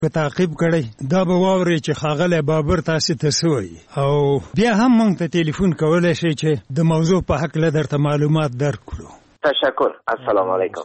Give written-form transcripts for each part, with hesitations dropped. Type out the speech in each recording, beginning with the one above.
په تعقیب کړی دا به واورئ چې ښاغلی بابر تاسې ته څه وایي او بیا هم موږ ته ټلیفون کولی شئ چې د موضوع په هکله درته معلومات درکړو. تشکر. السلام علیکم.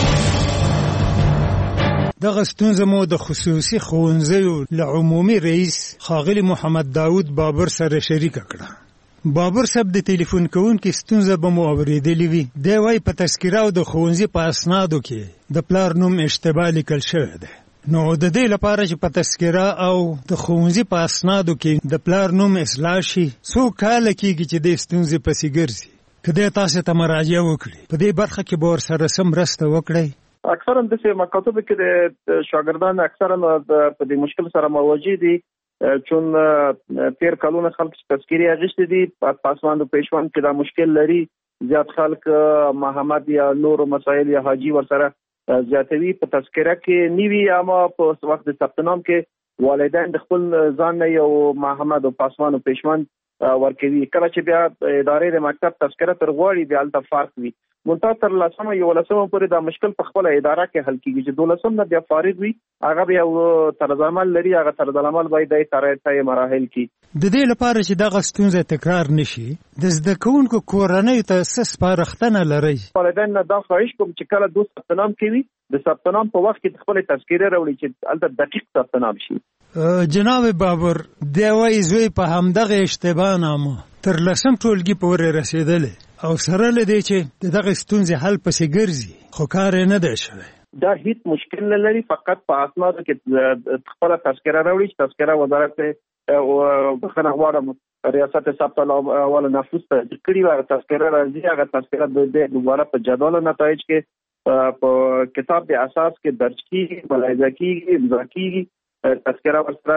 دغه ستونزه مو د خصوصي ښوونځیو له عمومي رئیس ښاغلي محمد داود بابر سره شریکه کړه. بابر صاحب د ټلیفون کوونکي ستونزه به مو اورېدلې وي. دی وایي په تذکره او د ښوونځي په اسنادو کې د پلار نوم اشتباه لیکل شوی دی. نو د دې لپاره چې په تذکره او د ښوونځي په اسنادو کې د پلار نوم اصلاح شي څو کاله کېږي چې د ستونزې پسې ګرځي. که دی تاسې ته مراجعه وکړي په دې برخه کې به ورسره څه مرسته وکړئ؟ اکثرا داسې مکاتبو کې د شاګردان اکثرا په دې مشکل سره مواجه دي چون تیر کلونه خلک تذکیري اخیستي دي په پاسماندو پیشوان کې دا مشکل لري. زیات خلک محمد یا نور مسائل یا حاجی ورسره زیاتوي په تذکره کې نیوي اما په وخت د ثبت نام کې والدین د خپل ځان نه یو محمد او پاسماندو پیشوان ورکوي. کله چې بیا ادارې د مکتب تذکره تر غواړي بیا هلته فرق وي. منتها تر 11 پورې دا مشکل په خپل اداره کې حل کیږي چې 12 نه بیا فارغ وي هغه بیا طرز عمل لري. هغه طرز عمل باید د طرحه مراحل کې د دې لپاره چې دغه ستونزه تکرار نشي د زده کوونکو کورنۍ ته څه سپارښتنه لرئ؟ والدین نه دا خواهش کوم چې کله دوی ثبت نام کوي د ثبت نام په وخت کې خپل تذکره راوړي چې هلته دقیق ثبت نام شي. جناب بابر دی وایي زوی په همدغه اشتباه نامه تر 10 ټولګي پورې رسېدلی او سره له دې چې دغه ستونزې حل پسې ګرځي خو کار یې نه دی شوی. دا هیڅ مشکل نه لري. فقط په اسنادو کې خپله تذکره راوړي چې تذکره وزارت بخښنه غواړم ریاست ثبت اول نفوس ته کړي وه تذکره راځي. هغه تذکره د دوباره په جدول نتایج کې په کتاب د اساس کې درج کېږي ملاحظه کېږي امضا کېږي تذکره ورسره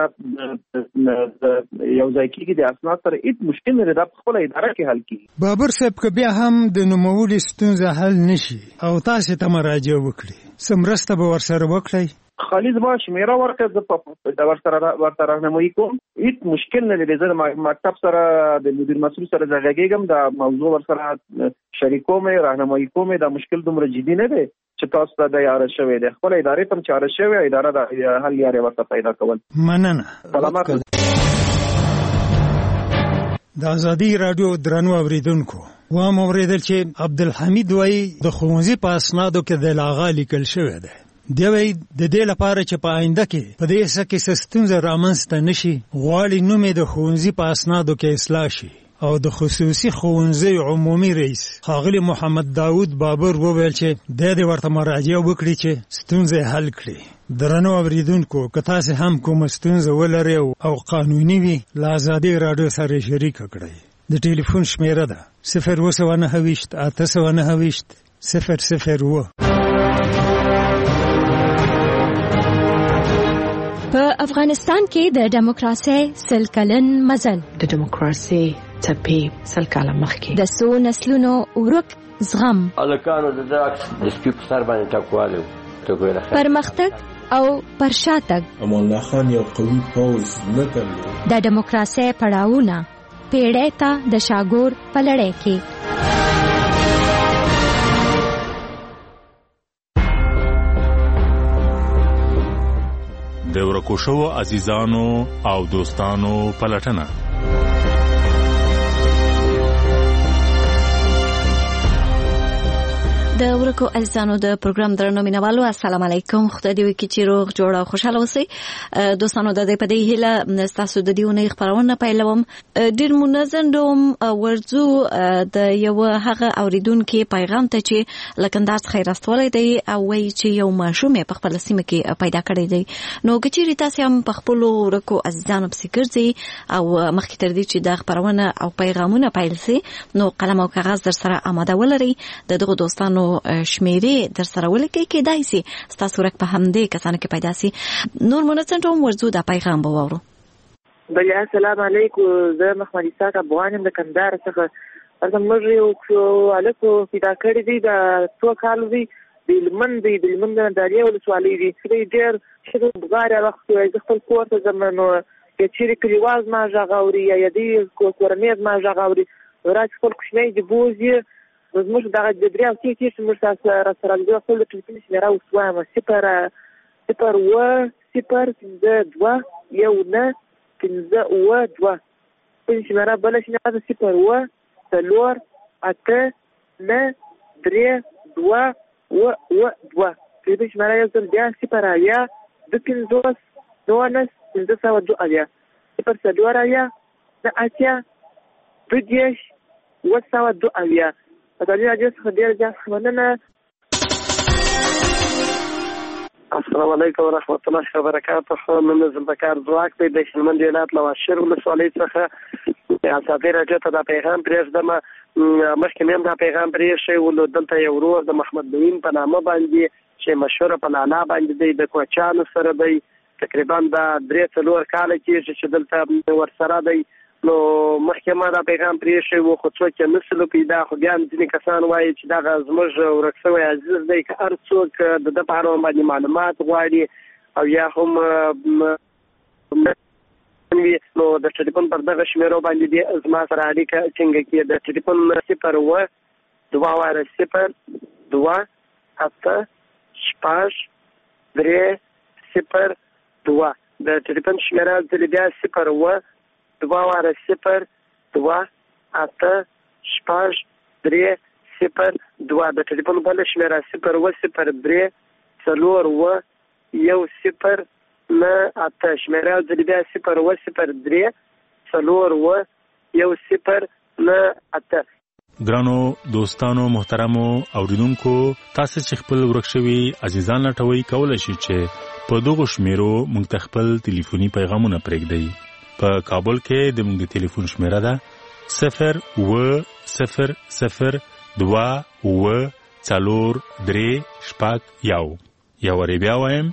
یو ځای کېږي د اسناد سره هیڅ مشکل نه دی. دا په خپله اداره کې حل کېږي. بابر صاحب که بیا هم د نوموړي ستونزه حل نشي او تاسې ته مراجعه وکړي څه مرسته به ورسره وکړئ؟ خالي زما شمیره ورکړه زه ورته راهنمایي کوم. هیڅ مشکل نه لري. زه د مکتب سره د مدیر مسؤل سره زه غږېږم دا موضوع ورسره شریکوم راهنمایي کوم. دا مشکل دومره جدي نه دی چې تاسو ته د یاره شوی دی. خپل ادارې ته چاره شوی اداره د حل یارې ورته پیدا کول. مننه. سلامات. د ازادي راډیو درنو اوریدونکو وام اوریدل چې عبدالحمید وایي د ښوونځي په اسنادو کې د لاغا لیکل شوی دی. دی وایي د دې لپاره چې په آینده کې په دې څه کې څه ستونزه رامنځته نه شي غواړي نوم یې د ښوونځي په اسنادو کې اصلاح شي او د خصوصي ښوونځیو عمومي رئیس ښاغلي محمد داود بابر وویل چې دی دې ورته مراجعه وکړي چې ستونزه یې حل کړي. درنو اوریدونکو که تاسې هم کومه ستونزه ولرئ او قانوني وي له ازادي راډیو سره شریکه کړئ. د ټلیفون شمیره ده 029 829 001. په افغانستان کې د دیموکراسي سل کلن مزل د دیموکراسي ټپي سل کاله مخکې د څو نسلونو ورک زغم الکانو د داکس د سپیپ سر باندې ټکواله پرمختګ او پرشاتګ امان الله خان یو قوي پوځ نه درلود. د دیموکراسي پړاوونه پیړۍ ته د شاګور په لړۍ کې د ورکو شوو عزیزانو او دوستانو پلټنه. د ورکو عزیزانو د پروګرام درنو مینوالو السلام علیکم. خدای دې وکړي چې روغ جوړ او خوشاله اوسئ. دوستانو د دې په دې هیله تاسو د دې ونې خبرونه پیلوم. ډیر منظم دوم ورځو د یو هغه اوریدونکو پیغام ته چې لکنداز خیرستولې دی او وایي چې یو ماشوم په خپل سیمه کې پیدا کړی دی. نو کچېری تاسو هم په خپل ورکو عزیزانو پسې ګرځي او مخکې تر دې چې د خبرونه او پیغامونه پیل شي نو قلم او کاغذ در سره آماده ولرئ. دغه دوستانو شمیرې در سره ولیکئ کېدای شي ستاسو ورک په همدې کسانو کې پیدا شي. نور منځنډو ورځو د پیغام به واورو. بله السلام علیکم. زه محمد اسحاق افغان یم د کندهار څخه. زموږ یو هلک پیدا کړی دی د څو کالو دی د هلمند د ناداریا ولسوالۍ دی. ډېر ښه بغارې وخت زه خپل کور ته ځم نو که چېرې کلیوال زما غږ اوري یا دی کورنۍ زما غږ اوري راځي خپل کوچنی د بوز یې زموږ دغه د درې هفتې تېر چې موږ سره زه خپل د ټلیفون شمېره اوس وایم 0 0 7 0521952 په شمیره بل شمیره د 0489322 په شمیره یو ځل بیا 0521952 پر څلور د اتیا د دیش وساو د اویا په دې راځي څخه ډیر ځان مننه. السلام علیکم ورحمۃ اللہ وبرکاتہ. من ذوالبقار ځواک د شلمند ولایت لواشر ولسوالۍ څخه اساسي راځي ته د پیغام پرېږدم. مخکې مې دا پیغام پرېښی ول دلته یو ورور د محمد دویم په نامه باندې چې مشهور په لالا باندې دی د کوچانو سره دی تقریبا دا 3-4 کال کېږي چې دلته ورسره دی. نو مخکې ما دا پیغام پرېښی و خو څوک یې نسلو پیدا خو بیا ځینې کسان وایي چې دغه زموږ ورک شوی عزیز دی که هر څوک د ده په اړه باندې معلومات غواړي او یا هم نو د ټلیفون پر دغه شمیرو باندې دی زما سره اړیکه ټینګه کړي. د ټلیفون 0-2-2-8-6-3-0-2 د ټلیفون شمیره ځلې بیا 0-2-2-8-6-3-0-2 د ټلیفون بل شمیره 0-0-1-0-9-8 شمیره ځلې بیا 0-0-1-0-9-8. ګرانو دوستانو محترمو اوریدونکو تاسو چې خپل ورک شوي عزیزان لټوي کولای شئ چې په دغه شمیرو موږ خپل ټلیفوني پیغامونه پرېږدئ. په کابل کې د موږ ټلیفون شمیره ده 0-0-0-2-4-3-1 یا ور بیا وایم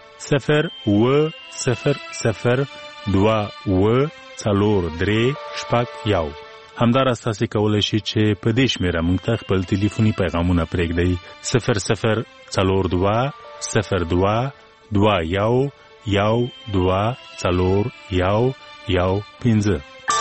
0-0-0-2-4-3-1. همدارس تاسو کولای شئ چې په دې شمیره موږ ته خپل ټلیفوني پیغامونه پرېږدئ 0-0-4-2-1-2-4-1-15.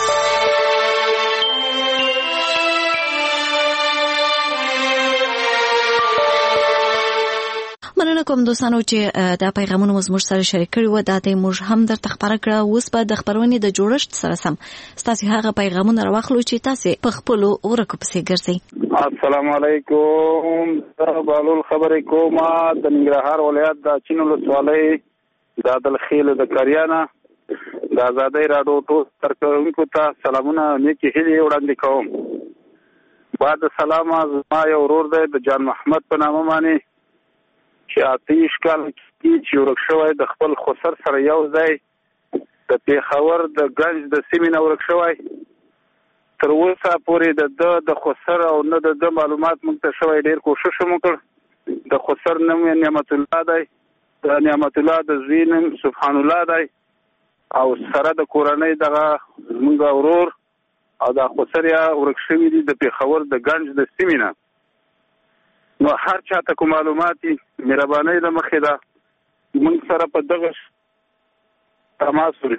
مننه کوم دوستانو چې دا پیغامونه موږ سره شریک کړي و. دا د موږ هم درته خبره کړه. اوس به د خبرونې د جوړښت سره سم تاسو هغه پیغامونه راوخلو چې تاسو په خپل ورکو پسې ګرځئ. السلام علیکم. بالول خبرې کوم د ننګرهار ولایت د چینو ولسوالۍ د دلخیل د کریانه د آزادۍ راډیو ټول ترکونکو ته سلامونه نیکی هیلې وړاندې کوم. بعد سلام ما یو ورور دی د جان محمد په نامه باندې چې 28 کال چې ورک شوی د خپل خسر سره یو ځای د پیښور د ګنج د سیمې نه ورک شوی. تر اوسه پورې د خسر او نه د معلومات موږ ته شوی. ډېر کوشش مو کړ. د خسر نوم نعمت الله دی، د نعمت الله د زوی نوم سبحان الله دی او سره د کورنۍ دغه زموږ ورور او د خسر یا ورک شوی دی د پیښور د ګنج د سیمې نه. نو هر چاته کوم معلوماتي مهرباني د مخې ده موږ سره په دغه تماس ولري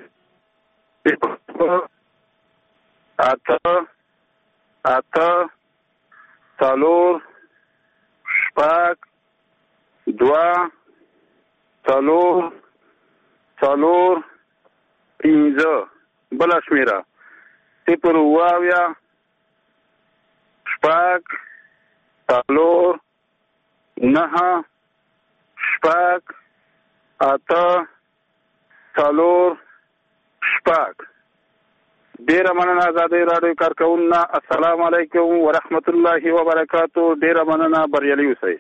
8-4-2-4-5 بلا شمیره 0-5-4-9-8-6-3-0-2 ډیره مننه آزادۍ راډیو کارکونکو. السلام علیکم ورحمت الله وبرکاتو. ډیره مننه، بریالي اوسئ.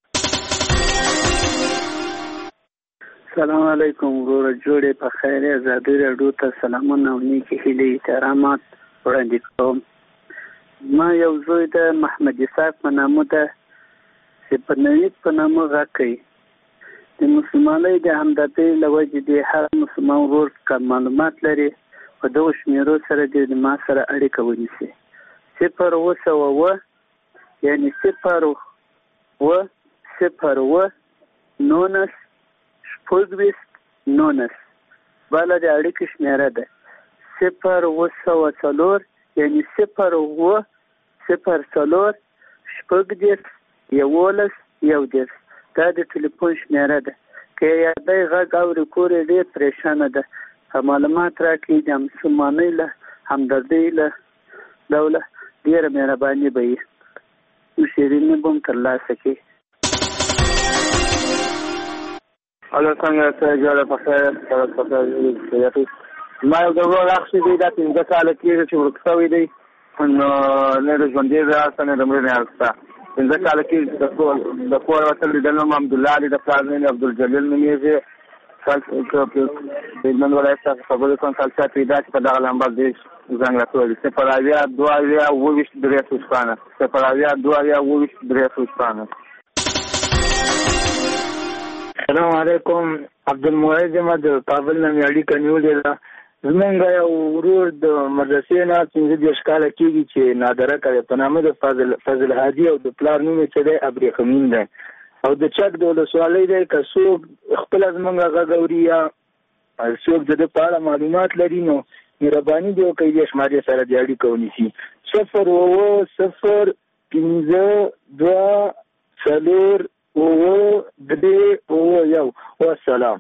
السلام علیکم ورور جوړې په خیر. آزادۍ راډیو ته سلامونه او نیکی هیلې احترامات وړاندې کوم. ما یو زوی د محمد اسحاق په نامه ده چې په نوید په نامه غږ کوي. د مسلمانۍ د همدردۍ له وجې د هر مسلمان ورور که معلومات لري په دغو شمیرو سره د ما سره اړیکه ونیسي. 0-2-9 یعنی 0-0-19 بله د اړیکې شمیره ده. 0-4 یعنی 0-0-4-11 دا د ټلیفون شمیره ده. که یادای غږ اوري کور یې ډېر پریشانه ده. معلومات راکړي د مسلمانۍ له همدردۍ له ډوله ډېره مهرباني به وي. شیریني به هم ترلاسه کړي. الو څنګه ته جوړه په خیر ما یو ډول راخصي دی دا 15 کال کېږي چې ورک شوی دی نو نه د ژوندې راځه نه د مړي نه راځه 15 کال کېږي د کور وتل د نوم عبدالله علي د پلار نوم عبدالجلیل نومېږي نن ولایت څخه خبرې کوم خلک پیدا چې په دغه لمبر دی زنګ راکوي سپراویا 22 درې سوسپانه سپراویا 22 درې سوسپانه. السلام علیکم عبدالمعید احمد کابل نه اړیکه نیولې ده. زمونږ یو ورور د مدرسې نه 15 کاله کېږي چې نادره کوي په نامه د فضل هادي او د پلار نوم یې چې دی ابریخمین دی او د چک د ولسوالۍ دی. که څوک خپله زمونږ غږ اوري یا څوک د ده په اړه معلومات لري نو مهرباني دې وکړئ دې شمارې سره دې اړیکه ونیسي 02004 والسلام.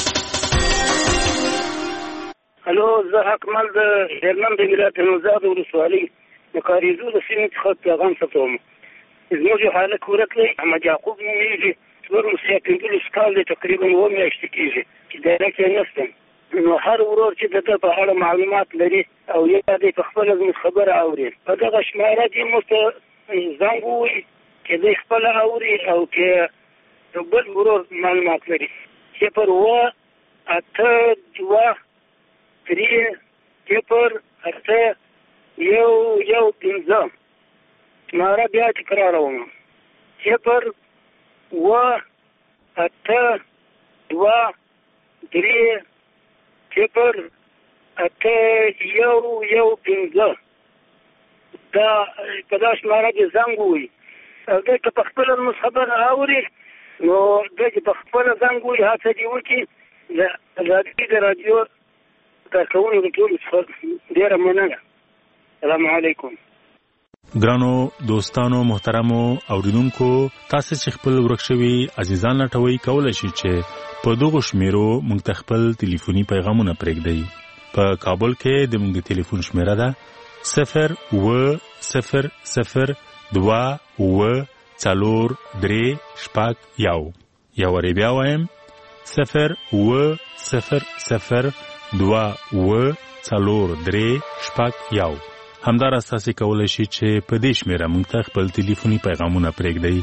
الو زه اکمل د هلمند ولایت نوزاد ولسوالۍ د کاریزو د سیمې څخه پیغام ستوم. زموږ یو هلک ورک دی احمد یعقوب نومېږي څلور مسافر کال دی تقریبا 2 میاشتې کېږي چې ډایره کې نشته. نو هر ورور چې د ده په اړه معلومات لري او یا دی په خپله زموږ خبره اوري په دغه شماره دې موږ ته زنګ ووایي چې دی خپله اوري او که یو بل ورور معلومات لري 0-8-2-3-0-8-1-15 شماره بیا تکراروم 0-8-2-3-0-8-1-15 دا په دا شماره دې زنګ ووایي او دی که په خپله زموږ خبره اوري نو دی چې په خپله زنګ ووایي هڅه دې وکړي د ازادۍ د راډیو کارکوونکو ټولو څخه ډېره مننه. السلام علیکم. ګرانو دوستانو محترمو اوریدونکو تاسو چې خپل ورک شوي عزیزان لټوي کولای شئ چې په دغه شمیرو موږ ته خپل ټلیفوني پیغامونه پرېږدئ. په کابل کې د موږ د ټلیفون شمیره ده 0-0-0-2-4-3-1 یا وری بیا وایم 0-0-0-2-4-3-1 همدار تاسو کولای شئ چې په دې شمیره موږ ته خپل ټلیفوني پیغامونه پرېږدئ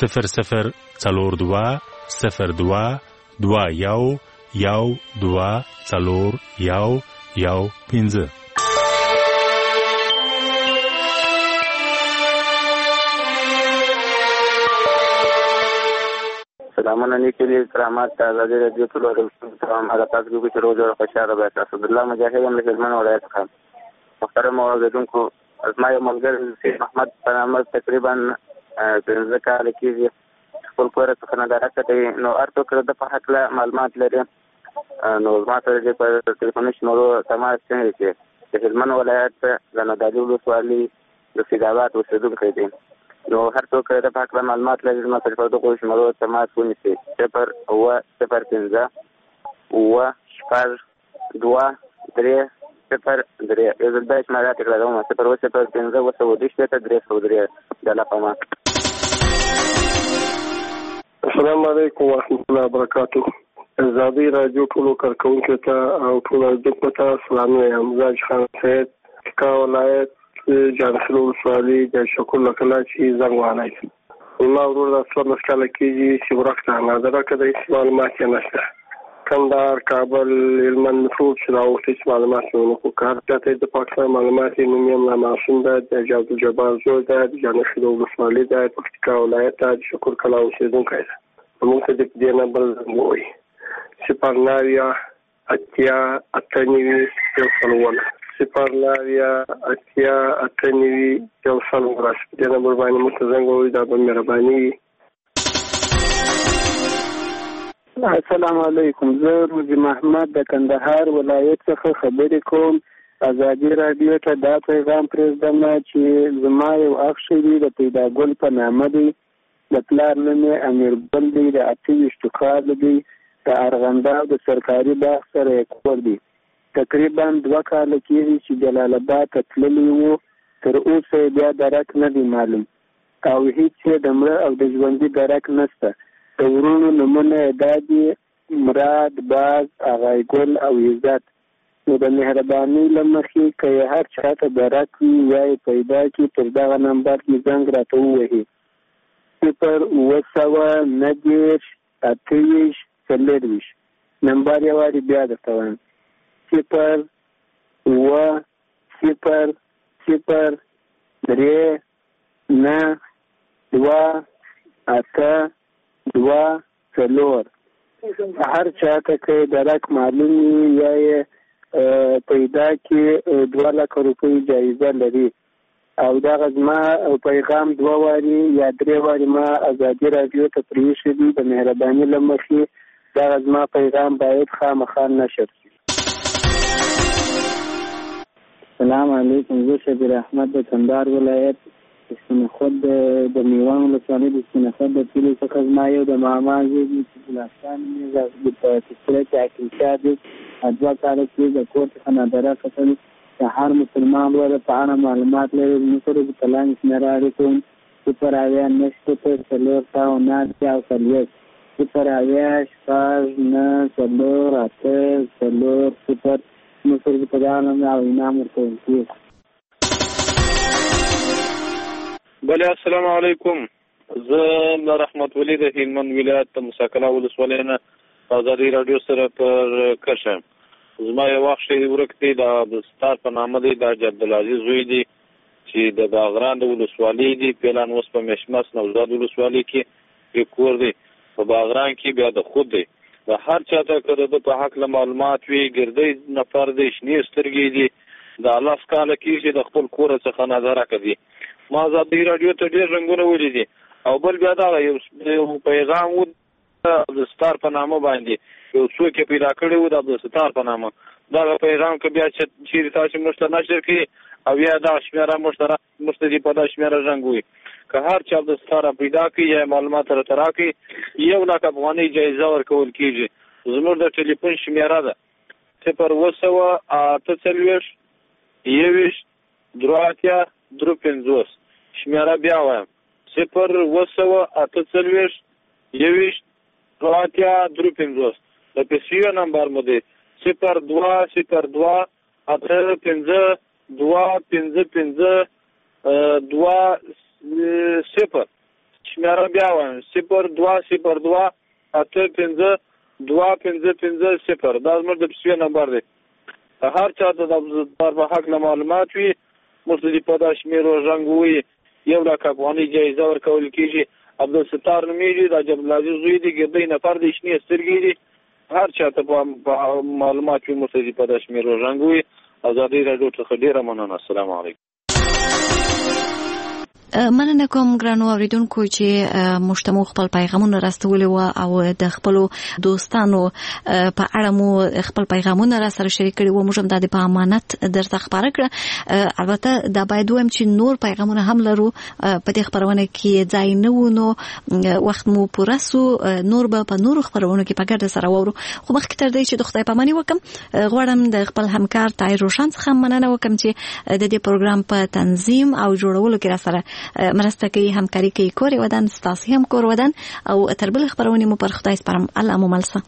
0-0-02-2-1-2-4-1-15. سلامونه نیکلی کرامات ته ازادي رادیو ټولو تمام هغه تاسو چې روز خوشاله به تاسو عبدالله مجاهد هم له هلمند ولایت څخه محترم اوریدونکو زما یو ملګری سید محمد په نامه تقریبا 15 کاله کېږي خپل کور څخه نادره کوي نو هر څوک د په هکله معلومات لري نو زما سره دې په ټلیفوني شمارو تماس کوي چې د هلمند ولایت د نادعلي ولسوالۍ د سیدآباد اوسېدونکی دی نو هر څوک د په هکله معلومات لري زما سره په دغو شمارو تماس ونیسي 0-0-5-2-3 یو ځل بیا شماره تکراروم 0-0-5-2-3 د لپما. السلام علیکم ورحمۃ اللہ وبرکاتہ. ازادي رادیو ټولو کارکوونکو ته او ټولو اوریدونکو ته سلام وایم. زاج خان سید کا ولایت جانسلو ولسوالۍ د شکر لکلا چې زنګ وانای ما ورور د 14 کاله کېږي چې ورکته نادره کړی معلومات یې نشته. کندهار کابل هلمند ټول چې راوښتي چې معلومات یې ونکړو کار ته د پاکستان معلومات یې نوم یې ملا معصوم ده د عبدالجبار زوی ده د جانسلو ولسوالۍ ده پکتیکا ولایت د شکر کلا اوسېدونکی ده. موږ ته د دې نمبر وایي 0-9-8-8-9-1 0-9-8-8-9-1 دې نمبر باندې موږ ته زنګ ووایي دا به مهرباني وي. السلام علیکم. زه روزي محمد د کندهار ولایت څخه خبرې کوم. ازادي رادیو ته دا پیغام پرېږدم چې زما یو اخ شوي د پیداګل په نامه دی د پلار نوم یې امیر ګل دی د 28 کال دی د ارغنداب د سرکاري باغ سره کور دی. تقریبا 2 کاله کېږي چې جلال آباد ته تللی وو، تر اوسه بیا درک نه دی معلوم او هیڅ د مړه او د ژوندي درک نشته. د ورونو نومونه دا دي: مراد، باز، اغای ګل او عزت. نو د مهرباني له مخې که هر چا ته درک وي یا یې پیدا کړي پر دغه نمبر کې زنګ راته ووهي: 0 نمبر یې واري بیا درته وایم: 0 0 0 3 9 2 8 2 4. هر چا ته که درک معلوم وي یا یې پیدا کړي 2 لک روپۍ جایزه لري. او دغه زما پیغام 2 واري یا 3 واري ما ازادي راډیو ته پرېښی دي. د مهرباني له مخې دغه زما پیغام باید خامخا نشر شي. السلام علیکم. زه شبیر احمد د کندهار ولایت د سپینخود د میوان ولسوالۍ د سپینخود د کلي څخه زما یو د ماما زوی دی چې ګلستان نومیږي، په تذکره کې عقیلشاه دی. 2 کاله کې د کور څخه نادره کتل د هر مسلمان ورته په اړه معلومات لري. موږ سره د کلام شمیره اړیکوم 0 9 4 4 9 او 40 0 6 9 4 8 4 0. موږ سره په دغه نوم او انعام ورکوم. بله السلام علیکم. زه رحمت ولی د هلمند ولایت د مساکله ولسوالۍ نه ازادي راډیو سره پر کشم. زما یو وخت شی ورک دی د ستار په نامه دی، د عبدالعزیز زوی دی چې د باغران د ولسوالۍ دی. پلان اوس په مشمس نوزاد ولسوالۍ کې کور دی. په باغران کې بیا د خود دی. د هر چا ته که د په حق له معلومات وي، ګردی نفر دی، شنې سترګې دي، د 10 کاله کېږي د خپل کور څخه نظره کوي. ما ازادي راډیو ته ډېر رنګونه ولیدي. او بل بیا دغه یو پیغام و د ستار په نامه باندې یو څوک یې پیدا کړی و د عبدالستار په نامه. دغه پیغام که بیا چیرې تاسو موږ ته نشر کړي او یا دغه شمېره موږ ته دې په دغه شمېره رنګ وي، که هر چا عبدالستار پیدا کړي یا معلومات راته راکړي 1 لک افغانۍ جایزه ورکول کېږي. زموږ د ټلیفون شمېره ده 0 8 21 53. شمېره بیا وایم 0 8 21 53. د پیسیو نمبر مو دی 0 2 0 2 8 5 2 5 5 2 0. شمېره بیا وایم 0 2 0 2 8 5 2 5 5 0. دا زموږ د پیسیو نمبر دی. هر چا ته د عبدالستار په حق له معلومات وي، موږ ته دې په دا شمېرو رنګ ووایي 1 لک افغانۍ جایزه ورکول کېږي. عبدالستار نومیږي، د عبدالعزیز زوی دی، ګردی نفر دی، شنې سترګې دي. هر چا ته په معلومات وي، موږ ته دې په دا شمېرو رنګ ووایي. ازادي راډیو څخه ډېره مننه. السلام علیکم. مننه کوم ګرانو اوریدونکو چې مشتمو خپل پیغامونه راستولي و او د خپل دوستانو په اړه مو خپل پیغامونه را سره شریک کړي و. موږ هم د امانت درته خبره کړه. البته دا باید وایم چې نور پیغامونه هم لرو په دې خبرونه کې ځای نه و، نو وخت مو پوره سو. نور به په نورو خبرونو کې په ګډه سره وورو. خو مخکې تر دې چې د خدای پاماني وکم، غواړم د خپل همکار طاهر روشن څخه مننه وکم چې د دې پروګرام په تنظیم او جوړولو کې را سره مرسته کوي، همکاري کوي. کور ودان ستاسو هم کور ودان او تر بل خبرونه مو پر خدای سپارم. الله مو ملسه.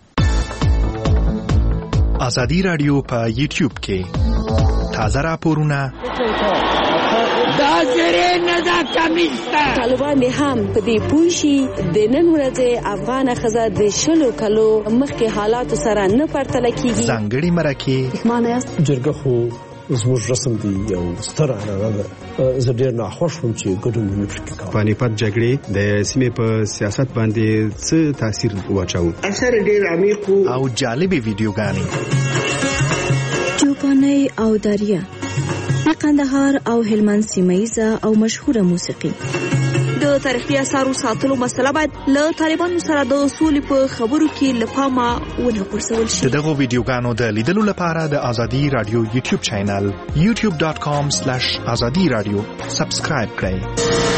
ازادي راډیو په یوټیوب کې تازه راپورونه دا زری نه دا کمیستا طالبان هم په دې پوښي د نن ورځې افغان خزه د شلو کلو مخکې حالات سره نه پرتل کیږي. ځانګړي مرکه معنی جرګه خو زموږ رسم دی یو ستر عنعنه ده. زه ډېر ناخوښ وم چې ګډون مې پکې کاوه. پانیپت جګړې د سیمې په سیاست باندې څه تاثیر واچاوه؟ اثر ډېر عمیق او جالبې ویډیوګانې چوپانۍ او دریا د قندهار او هلمند سیمه‌ایزه او مشهوره موسیقي. د تاریخي اثارو ساتلو مسله باید له طالبانو سره د اصول په خبرو کې لپاره ونه غورځول شي. دغه ویډیوګانو د لیدلو لپاره د ازادي رادیو یوټیوب چینل youtube.com/azadi radio سبسکرایب کړئ.